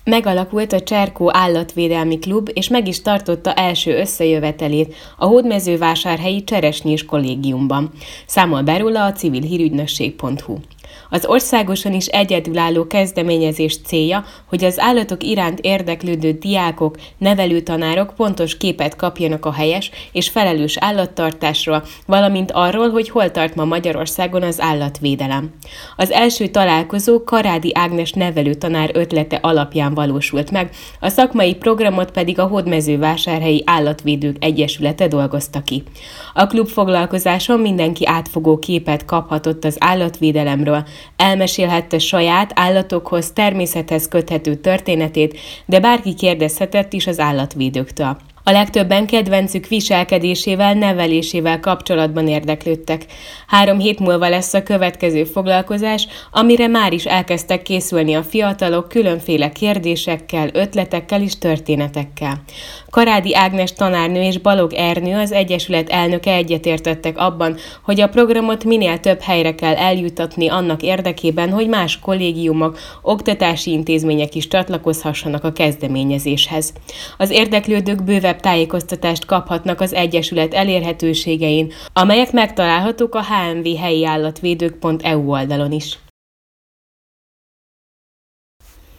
Megalakult a Cserkó Állatvédelmi Klub, és meg is tartotta első összejövetelét a hódmezővásárhelyi Cseresnyés kollégiumban. Számol be róla a civilhírügynökség.hu. Az országosan is egyedülálló kezdeményezés célja, hogy az állatok iránt érdeklődő diákok, nevelőtanárok pontos képet kapjanak a helyes és felelős állattartásról, valamint arról, hogy hol tart ma Magyarországon az állatvédelem. Az első találkozó Karádi Ágnes nevelőtanár ötlete alapján valósult meg, a szakmai programot pedig a Hódmezővásárhelyi Állatvédők Egyesülete dolgozta ki. A klub foglalkozáson mindenki átfogó képet kaphatott az állatvédelemről, elmesélhette saját állatokhoz, természethez köthető történetét, de bárki kérdezhetett is az állatvédőktől. A legtöbben kedvencük viselkedésével, nevelésével kapcsolatban érdeklődtek. 3 hét múlva lesz a következő foglalkozás, amire már is elkezdtek készülni a fiatalok különféle kérdésekkel, ötletekkel és történetekkel. Karádi Ágnes tanárnő és Balog Ernő, az Egyesület elnöke egyetértettek abban, hogy a programot minél több helyre kell eljuttatni annak érdekében, hogy más kollégiumok, oktatási intézmények is csatlakozhassanak a kezdeményezéshez. Az érdeklődők bővebb tájékoztatást kaphatnak az Egyesület elérhetőségein, amelyek megtalálhatók a hmvhelyiállatvédők.eu oldalon is.